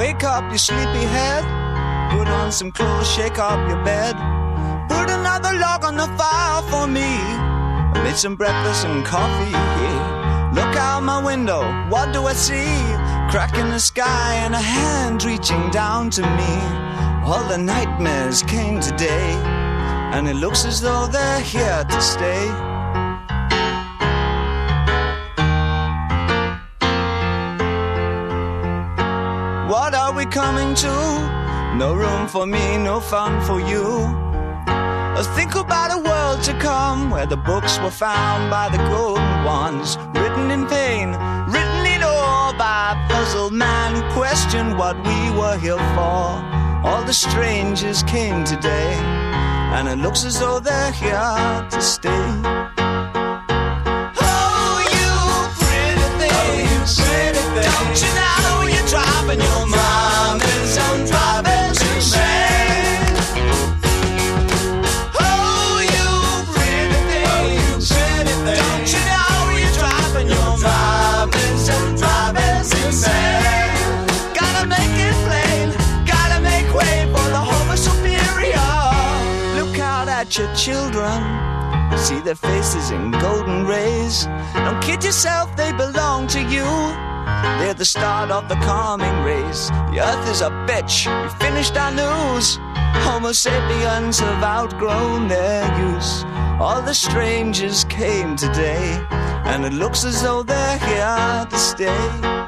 Wake up your sleepy head, put on some clothes, shake up your bed, put another log on the fire for me. I made some breakfast and coffee. Look out my window, what do I see? Crack in the sky and a hand reaching down to me. All the nightmares came today, and it looks as though they're here to stay. What are we coming to? No room for me, no fun for you. Think about a world to come, where the books were found by the golden ones, written in pain, written in ore by a puzzled man who questioned what we were here for. All the strangers came today, and it looks as though they're here to stay. Oh, you pretty things, don't you know you're driving your mom is on driving shame. Gotta make it plain, gotta make way for the homo superior. Look out at your children, see their faces in golden rays. Don't kid yourself, they belong to you. They're the start of the calming race. The earth is a bitch, we finished our news. Homo sapiens have outgrown their use. All the strangers came today, and it looks as though they're here to stay.